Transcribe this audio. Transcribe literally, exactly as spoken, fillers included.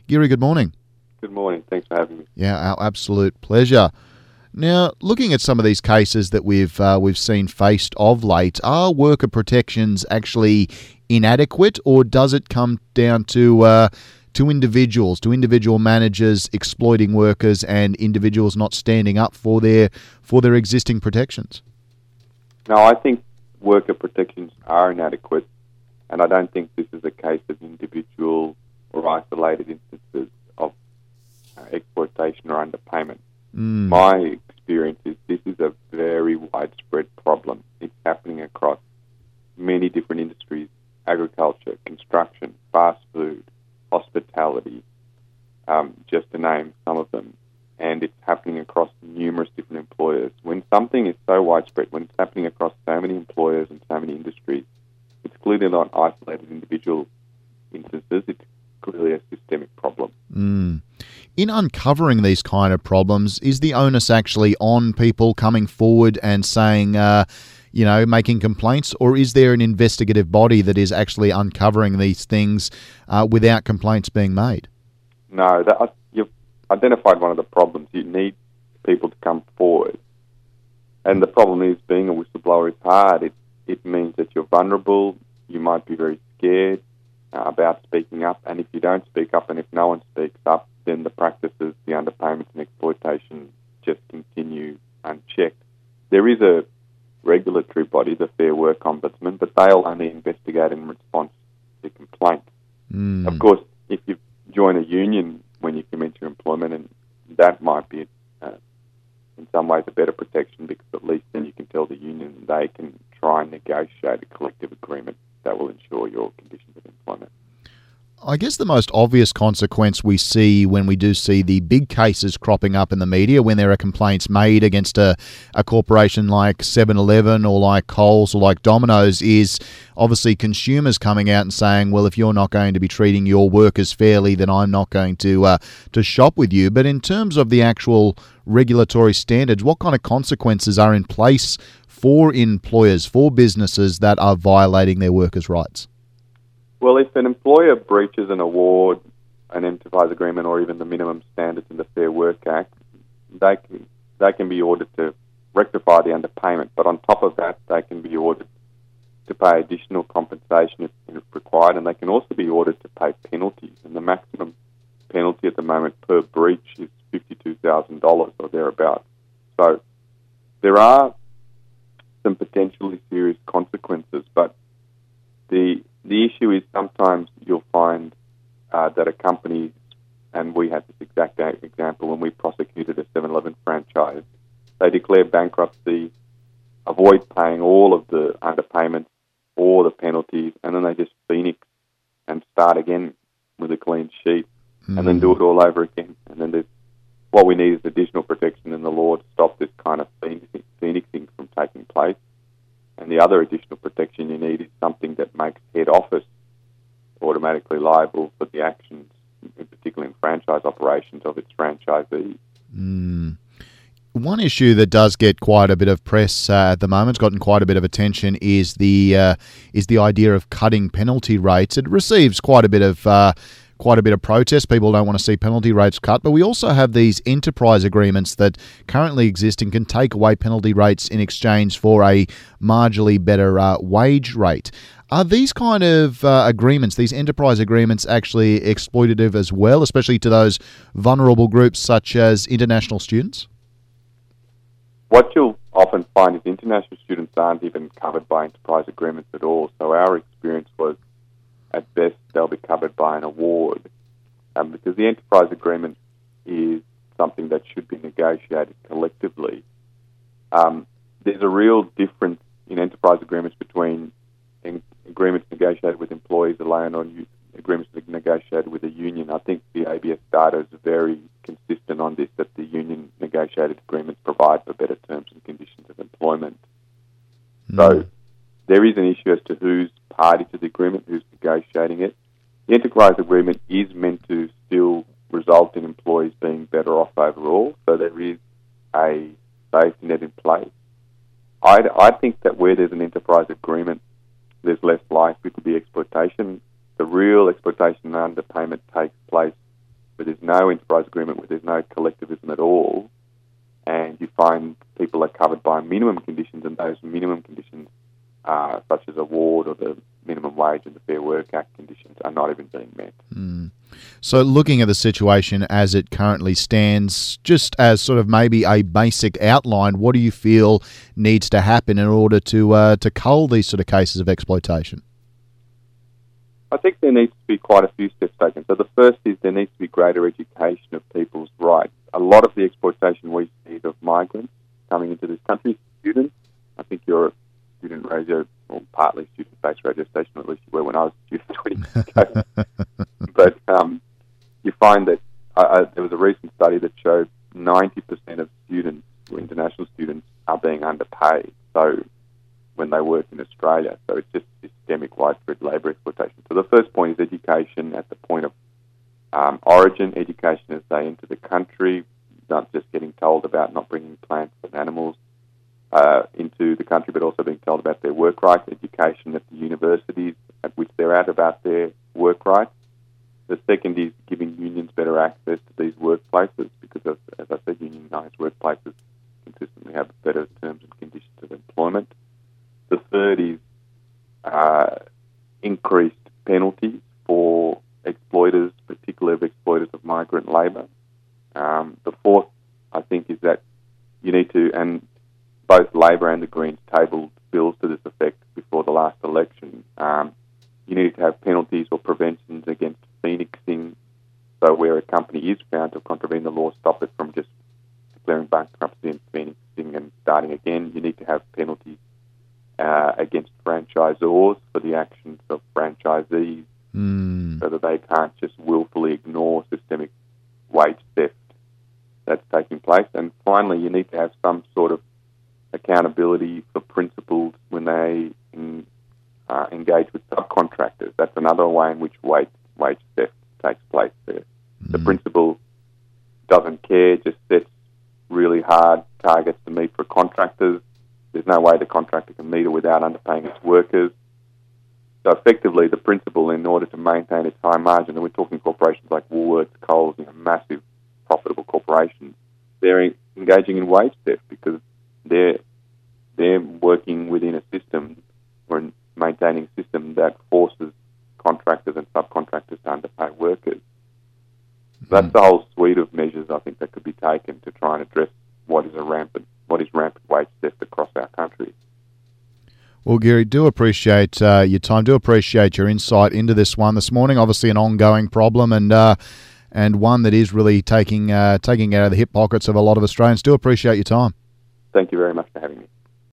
Giri, good morning. Good morning. Thanks for having me. Yeah, our absolute pleasure. Now, looking at some of these cases that we've uh, we've seen faced of late, are worker protections actually inadequate, or does it come down to uh, to individuals, to individual managers exploiting workers and individuals not standing up for their for their existing protections? No, I think worker protections are inadequate, and I don't think this is a case of individual or isolated instances of uh, exploitation or underpayment. Mm. My experience is this is a very widespread problem. It's happening across many different industries: agriculture, construction, fast food, hospitality, um, just to name some of them. And it's happening across numerous different employers. When something is so widespread, when it's happening across so many employers and so many industries, it's clearly not isolated individual instances. It's clearly a systemic problem. Mm. In uncovering these kind of problems, is the onus actually on people coming forward and saying, uh, you know, making complaints, or is there an investigative body that is actually uncovering these things uh, without complaints being made? No, that, you've identified one of the problems. You need people to come forward. And the problem is, being a whistleblower is hard. It, it means that you're vulnerable. You might be very scared uh, about speaking up. And if you don't speak up, and if no one speaks up, then the practices, the underpayments and exploitation just continue unchecked. There is a regulatory body, the Fair Work Ombudsman, but they'll only investigate in response to complaints. Mm. Of course, if you join a union when you commence your employment, and that might be uh, in some ways a better protection, because at least then you can tell the union they can try and negotiate a collective agreement that will ensure your conditions of employment. I guess the most obvious consequence we see when we do see the big cases cropping up in the media, when there are complaints made against a, a corporation like seven eleven or like Coles or like Domino's, is obviously consumers coming out and saying, well, if you're not going to be treating your workers fairly, then I'm not going to uh, to shop with you. But in terms of the actual regulatory standards, what kind of consequences are in place for employers, for businesses that are violating their workers' rights? Well, if an employer breaches an award, an enterprise agreement, or even the minimum standards in the Fair Work Act, they can, they can be ordered to rectify the underpayment. But on top of that, they can be ordered to pay additional compensation if, if required, and they can also be ordered to pay penalties. And the maximum penalty at the moment per breach is fifty-two thousand dollars or thereabouts. So there are some potentially serious consequences, but the The issue is sometimes you'll find uh, that a company, and we had this exact example when we prosecuted a seven eleven franchise, they declare bankruptcy, avoid paying all of the underpayments or the penalties, and then they just phoenix and start again with a clean sheet, mm. and then do it all over again. And then there's, what we need is additional protection in the law to stop this kind of phoenixing, phoenixing from taking place. And the other additional protection you need is something that makes head office automatically liable for the actions, in particular in franchise operations, of its franchisees. Mm. One issue that does get quite a bit of press uh, at the moment, it's gotten quite a bit of attention, is the uh, is the idea of cutting penalty rates. It receives quite a bit of uh, quite a bit of protest. People don't want to see penalty rates cut, but we also have these enterprise agreements that currently exist and can take away penalty rates in exchange for a marginally better uh, wage rate. Are these kind of uh, agreements, these enterprise agreements, actually exploitative as well, especially to those vulnerable groups such as international students? What you'll often find is international students aren't even covered by enterprise agreements at all. So our experience was, at best, they'll be covered by an award, um, because the enterprise agreement is something that should be negotiated collectively. Um, there's a real difference in enterprise agreements between in agreements negotiated with employees alone or agreements negotiated with a union. I think the A B S data is very consistent on this, that the union negotiated agreements provide for better terms and conditions of employment. Mm. So there is an issue as to who's party to the agreement, who's negotiating it. The enterprise agreement is meant to still result in employees being better off overall, so there is a safety net in place. I, I think that where there's an enterprise agreement, there's less likely to be exploitation. The real exploitation and underpayment takes place no enterprise agreement where there's no collectivism at all, and you find people are covered by minimum conditions, and those minimum conditions, uh, such as award or the minimum wage and the Fair Work Act conditions, are not even being met. Mm. So looking at the situation as it currently stands, just as sort of maybe a basic outline, what do you feel needs to happen in order to uh, to cull these sort of cases of exploitation? I think there needs to be quite a few steps taken. So the first is there needs to be greater education of people's rights. A lot of the exploitation we see of migrants coming into this country, students, I think you're a student radio, or partly student-based radio station, at least you were when I was a student twenty years ago. But um, you find that uh, there was a recent study that showed ninety percent of students, or international students, are being underpaid. So when they work in Australia, so it's just systemic, widespread labour exploitation. So the first point is education at the point of um, origin, education as they enter the country, not just getting told about not bringing plants and animals uh, into the country, but also being told about their work rights, education at the universities at which they're at about their work rights. The second is giving unions better access to these workplaces, because, as, as I said, unionised workplaces consistently have better terms and conditions of employment. The third is uh, increased penalties for exploiters, particularly of exploiters of migrant labour. Um, the fourth, I think, is that you need to, and both Labor and the Greens tabled bills to this effect before the last election, um, you need to have penalties or preventions against phoenixing. So where a company is found to have contravened the law, stop it from just declaring bankruptcy and phoenixing and starting again. You need to have penalties uh, against franchisors for the actions of franchisees, mm. so that they can't just willfully ignore systemic wage theft that's taking place. And finally, you need to have some sort of accountability for principals when they in, uh, engage with subcontractors. That's another way in which wage, wage theft takes place there. Mm. The principal doesn't care, just sets really hard targets to meet for contractors. There's no way the contractor can meet it without underpaying its workers. So effectively, the principal, in order to maintain its high margin, and we're talking corporations like Woolworths, Coles, you know, massive profitable corporations, they're engaging in wage theft because they're they're working within a system or maintaining a system that forces contractors and subcontractors to underpay workers. Mm-hmm. That's the whole suite of measures I think that could be taken to try and address what is a rampant what is rampant wage theft across our country. Well, Gary, do appreciate uh, your time. Do appreciate your insight into this one this morning. Obviously, an ongoing problem, and uh, and one that is really taking uh, taking out of the hip pockets of a lot of Australians. Do appreciate your time. Thank you very much for having me.